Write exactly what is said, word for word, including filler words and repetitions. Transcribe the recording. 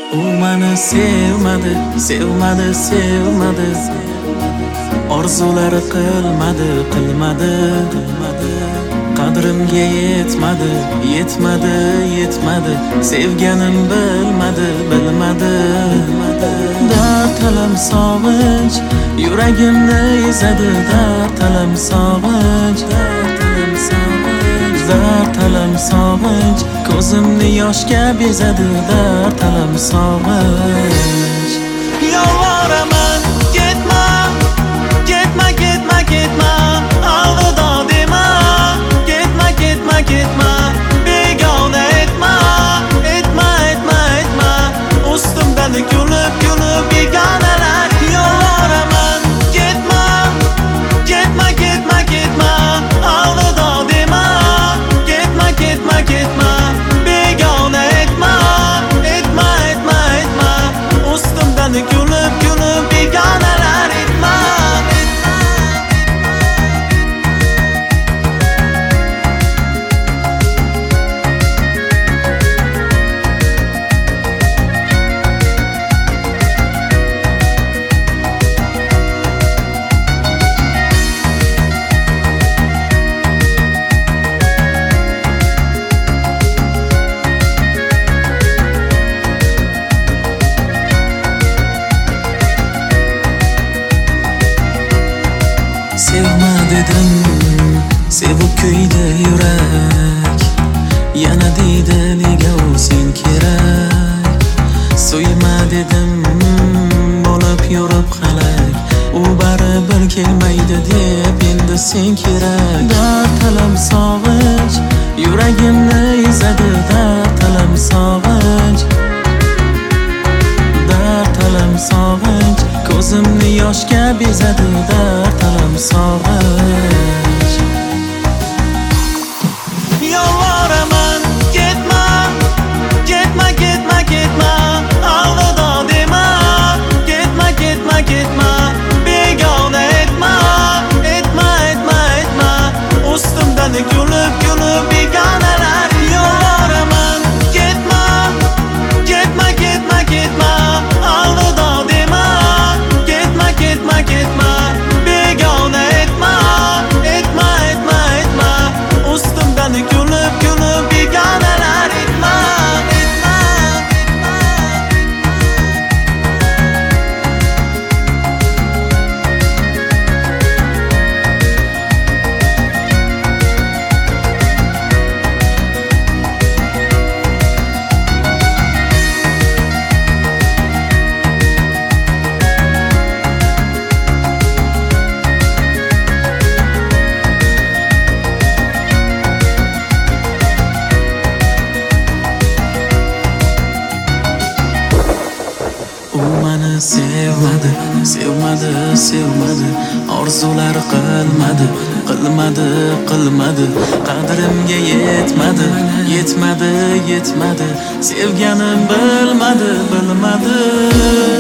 U meni sevmadi, sevmadi, sevmadi. Orzulari qilmadi, qilmadi, qilmadi. Qadrimga yetmadi, yetmadi, yetmadi. Sevganim bilmadi, bilmadi, bilmadi. Dard alam sog'inch yuragimni ezadi, dard alam sog'inch, dard alam sog'inch, dard alam sog'inch. Ko'zimni yoshga bezadi, dard alam sog'inch. Yolvoraman, ketma, ketma, ketma, ketma, alvido dema. Ketma, ketma, ketma, begona etma, etma, etma, etma. Ustimdan kulib, kulib begonalar. Yolvoraman, ketma, ketma, ketma, ketma, alvido dema. Ketma, ketma, ketma, begona etma, etma, etma, etma. Ustimdan kulib, kulib begonalar etma. Sevma dedim, sevib kuydi yurak. Yana deydi nega u sen kerak. Suyma dedim, bo'lib yurib qalak. U baribir kelmaydi deb endi sen kerak. Dard alam sog'inch yuragimni ezadi, dard alam sog'inch, dard alam sog'inch. Ko'zimni yoshga bezadi, dard alam sog'inch. Yolvoraman, ketma, ketma, ketma, ketma, alvido dema. Ketma, ketma, ketma, begona etma, etma, etma, etma. Ustimdan kulib, kulib begonalar. Yolvoraman, ketma, ketma, ketma, ketma, alvido dema. Ketma, ketma, ketma, begona etma, etma, etma, etma. Ustimdan kulib, kulib begonalar etma, etma, sevmadi, sevmadi, sevmadi. Orzulari qilmadi, qilmadi, qilmadi. Qadrimga yetmadi, yetmadi, yetmadi. Sevganim bilmadi, bilmadi.